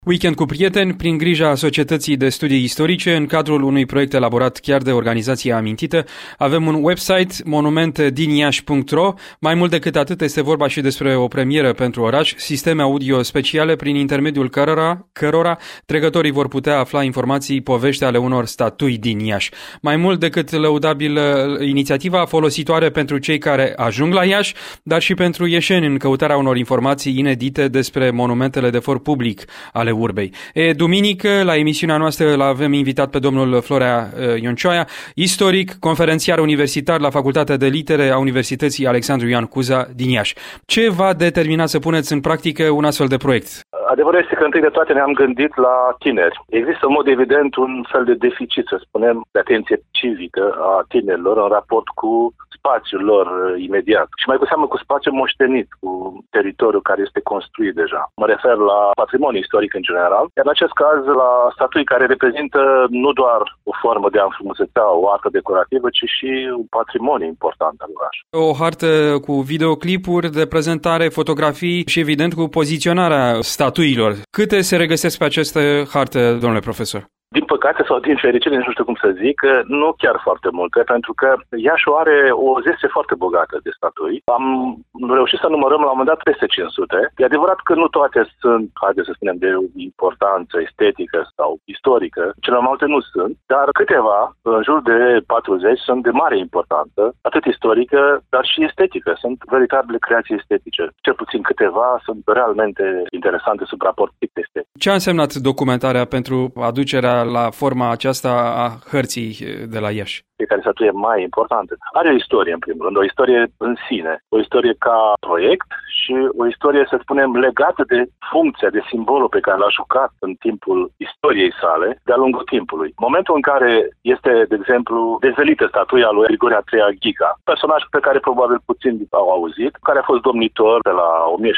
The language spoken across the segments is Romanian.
Weekend cu prieteni, prin grija Societății de Studii Istorice, în cadrul unui proiect elaborat chiar de organizația amintită, avem un website, monumentediniași.ro. Mai mult decât atât, este vorba și despre o premieră pentru oraș, sisteme audio speciale prin intermediul cărora trecătorii vor putea afla informații, povești ale unor statui din Iași. Mai mult decât lăudabilă inițiativa, folositoare pentru cei care ajung la Iași, dar și pentru ieșeni în căutarea unor informații inedite despre monumentele de for public ale urbei. Duminică, la emisiunea noastră, l-avem invitat pe domnul Florea Ioncioaia, istoric, conferențiar universitar la Facultatea de Litere a Universității Alexandru Ioan Cuza din Iași. Ce v-a determinat să puneți în practică un astfel de proiect? Adevărul este că întâi de toate ne-am gândit la tineri. Există în mod evident un fel de deficit, să spunem, de atenție civică a tinerilor în raport cu spațiul lor imediat. Și mai cu seamă cu spațiul moștenit, cu teritoriul care este construit deja. Mă refer la patrimoniul istoric în general, iar în acest caz la statui care reprezintă nu doar o formă de a înfrumusețea o artă decorativă, ci și un patrimoniu important al orașului. O hartă cu videoclipuri de prezentare, fotografii și evident cu poziționarea statuilor. Câte se regăsesc pe aceste harte, domnule profesor? Din păcate sau din fericire, nu știu cum să zic, nu chiar foarte multe, pentru că Iașiul are o zeste foarte bogată de statui. Am reușit să numărăm la un moment dat peste 500. E adevărat că nu toate sunt, haideți să spunem, de importanță estetică sau istorică, cele mai multe nu sunt, dar câteva, în jur de 40, sunt de mare importanță, atât istorică, dar și estetică. Sunt veritabile creații estetice. Cel puțin câteva sunt realmente interesante sub raport estetic. Ce a însemnat documentarea pentru aducerea la forma aceasta a hărții de la Iași? Care statuie mai importantă. Are o istorie, în primul rând, o istorie în sine, o istorie ca proiect și o istorie, să spunem, legată de funcția, de simbolul pe care l-a jucat în timpul istoriei sale de-a lungul timpului. Momentul în care este, de exemplu, dezvelită statuia lui Grigore III Ghica, personaj pe care probabil puțin au auzit, care a fost domnitor de la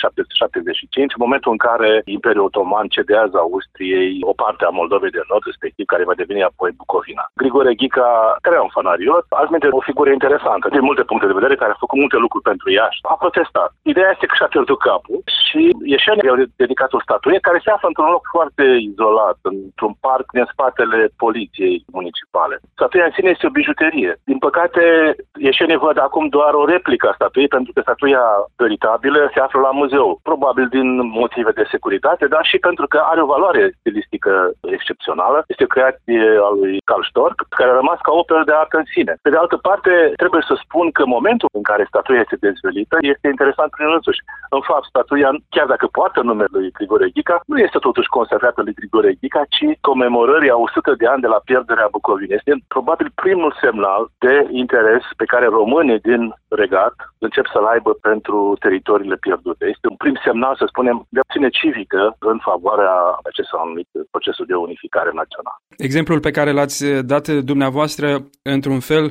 1775, în momentul în care Imperiul Otoman cedează Austriei o parte a Moldovei de Nord, respectiv care va deveni apoi Bucovina. Grigore Ghica, care era un fanariot, altminte o figură interesantă, din multe puncte de vedere, care a făcut multe lucruri pentru Iași. A protestat. Ideea este că și-a pierdut capul și ieșenii au dedicat o statuie care se află într-un loc foarte izolat, într-un parc din spatele poliției municipale. Statuia în sine este o bijuterie. Din păcate, ieșenii văd acum doar o replică a statuiei, pentru că statuia veritabilă se află la muzeu. Probabil din motive de securitate, dar și pentru că are o valoare stilistică excepțională. Este o creație a lui Carl Storck, care a rămas ca o operă de artă în sine. Pe de altă parte, trebuie să spun că momentul în care statuia este dezvelită este interesant prin însuși. În fapt, statuia, chiar dacă poartă numele lui Grigore Ghica, nu este totuși consagrată lui Grigore Ghica, ci comemorării a 100 de ani de la pierderea Bucovinei. Este probabil primul semnal de interes pe care românii din regat încep să-l aibă pentru teritoriile pierdute. Este un prim semnal, să spunem, de acțiune civică în favoarea acestui anumit procesul de unificare națională. Exemplul pe care l-ați dat dumneavoastră, într-un fel,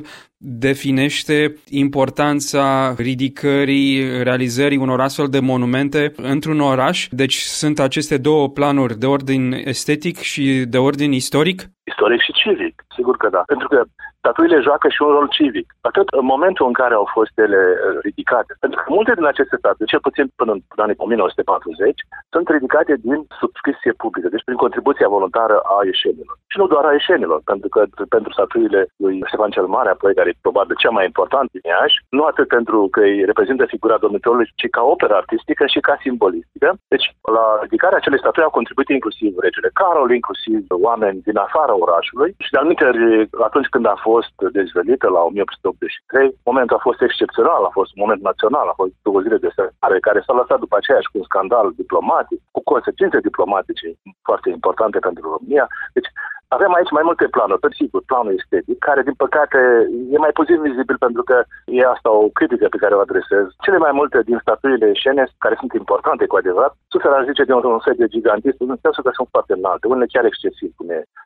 definește importanța ridicării, realizării unor astfel de monumente într-un oraș. Deci sunt aceste două planuri de ordin estetic și de ordin istoric? Istoric și civic, sigur că da. Pentru că statuile joacă și un rol civic, atât în momentul în care au fost ele ridicate. Pentru că multe din aceste statui, cel puțin până în anii 1940, sunt ridicate din subscripție publică, deci prin contribuția voluntară a ieșenilor. Și nu doar a ieșenilor, pentru că pentru statuile lui Ștefan cel Mare, apoi care e probabil cea mai importantă din Iași, nu atât pentru că îi reprezintă figura domnitorului, ci ca operă artistică și ca simbolistică. Deci, la ridicarea acelei statui au contribuit inclusiv regele Carol, inclusiv oameni din afara orașului și de anumite atunci când a fost dezvelită la 1883, momentul a fost excepțional, a fost un moment național, a fost 2 zile de sărbătoare care s-a lăsat după aceea și cu un scandal diplomatic, cu consecințe diplomatice foarte importante pentru România. Deci avem aici mai multe planuri, pe sigur, planul estetic, care din păcate e mai puțin vizibil pentru că e asta o critică pe care o adresez. Cele mai multe din statuile ieșene, care sunt importante cu adevărat, suferă, aș zice, de un fel de gigantism, în sensul că sunt foarte înalte, unele chiar excesiv, cum e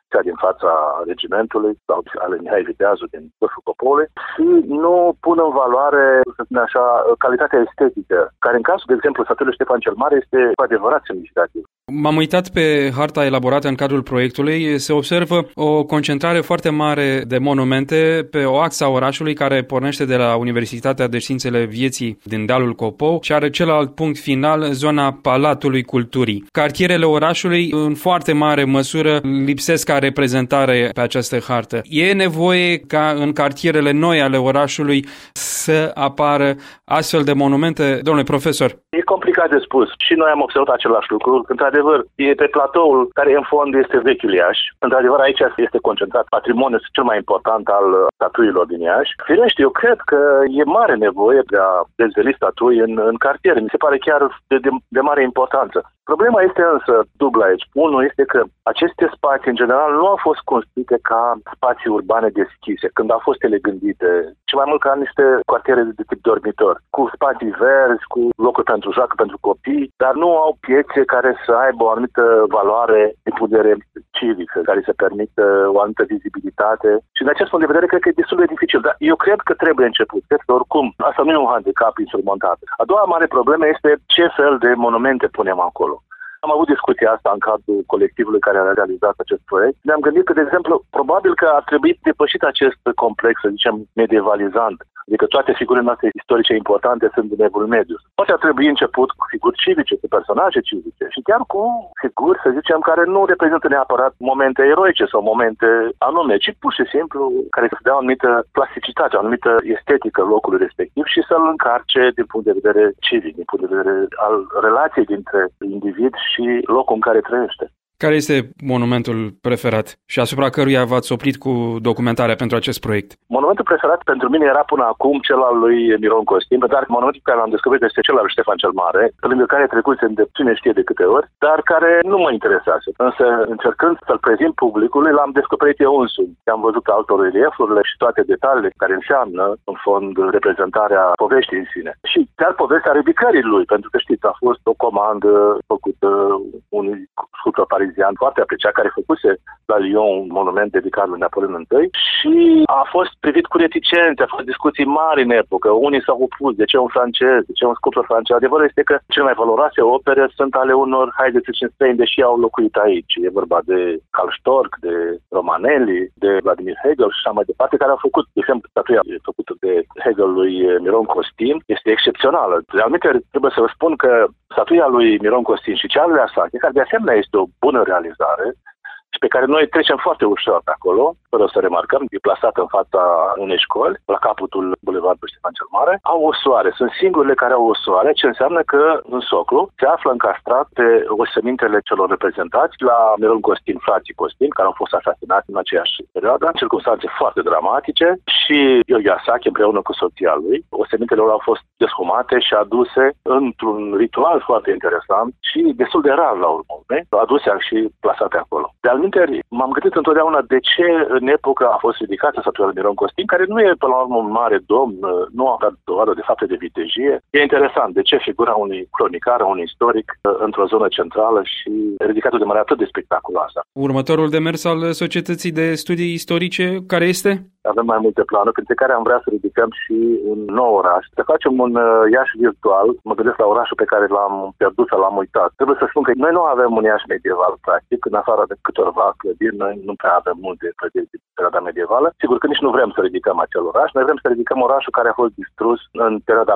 cea din fața regimentului sau ale Mihai Viteazu din vârful Copolului și nu pun în valoare, să spun așa, calitatea estetică, care în cazul, de exemplu, statuii Ștefan cel Mare este cu adevărat semnificativ. M-am uitat pe harta elaborată în cadrul proiectului. Se observă o concentrare foarte mare de monumente pe o axă a orașului care pornește de la Universitatea de Științele Vieții din dealul Copou și are celălalt punct final, zona Palatului Culturii. Cartierele orașului, în foarte mare măsură, lipsesc ca reprezentare pe această hartă. E nevoie ca în cartierele noi ale orașului să apară astfel de monumente? Domnule profesor. E complicat de spus. Și noi am observat același lucru. Într-adevăr, e pe platoul care în fond este vechiul Iași. Într-adevăr, aici este concentrat patrimoniul cel mai important al statuilor din Iași. Firește, eu cred că e mare nevoie de a dezveli statui în cartiere. Mi se pare chiar de mare importanță. Problema este însă dublă aici. Unul este că aceste spații, în general, nu au fost construite ca spații urbane deschise, când au fost ele gândite, ci mai mult ca niște cartiere de tip dormitor, cu spații verzi, cu locuri pentru joacă, pentru copii, dar nu au piețe care să aibă o anumită valoare de vedere civică, care să permită o anumită vizibilitate. Și în acest punct de vedere, cred că e destul de dificil. Dar eu cred că trebuie început. Cred că oricum, asta nu e un handicap insurmontat. A doua mare problemă este ce fel de monumente punem acolo. Am avut discuția asta în cadrul colectivului care a realizat acest proiect. Ne-am gândit că, de exemplu, probabil că ar trebui depășit acest complex, să zicem, medievalizant. Adică toate figurile noastre istorice importante sunt din Evul Mediu. Poate ar trebui început cu figuri civice, cu personaje civice și chiar cu figuri, să zicem, care nu reprezintă neapărat momente eroice sau momente anume, ci pur și simplu care să dea o anumită plasticitate, o anumită estetică locului respectiv și să-l încarce din punct de vedere civic, din punct de vedere al relației dintre individ și locul în care trăiește. Care este monumentul preferat și asupra căruia v-ați oprit cu documentarea pentru acest proiect? Monumentul preferat pentru mine era până acum cel al lui Miron Costin, dar monumentul pe care l-am descoperit este cel al lui Ștefan cel Mare, lângă care trecusem de cine știe de câte ori, dar care nu mă interesase. Însă, încercând să-l prezint publicului, l-am descoperit eu însumi. Am văzut autoreliefurile și toate detaliile care înseamnă, în fond, reprezentarea poveștii în sine. Și chiar povestea ridicării lui, pentru că știți, a fost o comandă făcută unui sculptor parizian foarte apreciat, care făcuse la Lyon un monument dedicat lui Napoleon I și a fost privit cu reticențe, a fost discuții mari în epocă. Unii s-au opus, de ce un francez, de ce un sculptor francez. Adevărul este că cele mai valoroase opere sunt ale unor, haideți să zicem, străini, deși au locuit aici. E vorba de Karl Storck, de Romanelli, de Vladimir Hegel și așa mai departe, care au făcut, de exemplu, statuia făcută de Hegel lui Miron Costin este excepțională. Realmente trebuie să vă spun că statuia lui Miron Costin și cea lui Asache, care de asemenea este o bună realizare și pe care noi trecem foarte ușor pe acolo, fără să remarcăm, e plasată în fața unei școli, la capătul Bulevardului Ștefan cel Mare, au o soare. Sunt singurele care au o soare, ce înseamnă că în soclu se află încastrate osemintele celor reprezentați la Miron Costin, frații Costin, care au fost asasinați în aceeași perioadă, în circunstanțe foarte dramatice, și Gheorghe Asache împreună cu soția lui. Osemintele lor au fost deshumate și aduse într-un ritual foarte interesant și destul de rar la urmă, aduse și plasate acolo. De altminteri, m-am gândit întotdeauna de ce în epocă a fost ridicată statuia lui Miron Costin, care nu e până la urmă un mare domn, nu a dat dovadă de fapte de vitejie. E interesant de ce figura unui cronicar, unui istoric, într-o zonă centrală și ridicată de mare atât de spectaculoasă. Următorul demers al Societății de Studii Istorice, care este? Avem mai multe planuri, printre care am vrea să ridicăm și un nou oraș. Să facem un Iași virtual. Mă gândesc la orașul pe care l-am pierdut sau l-am uitat. Trebuie să spun că noi nu avem un Iași medieval, practic, în afară de câteva clădiri. Noi nu prea avem multe clădiri din perioada medievală. Sigur că nici nu vrem să ridicăm acel oraș. Noi vrem să ridicăm orașul care a fost distrus în perioada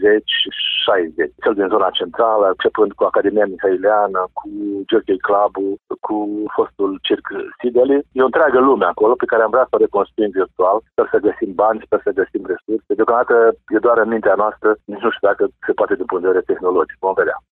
40-60. Cel din zona centrală, începând cu Academia Mihaileană, cu Gheorghe Clabu, cu fostul Circ Sideli. E o întreagă lume acolo pe care am vrea să o reconstruim virtual. Sper să găsim bani, sper să găsim resurse. Deocamdată e doar în mintea noastră, nici nu știu dacă se poate din punct de vedere tehnologic. Vom vedea.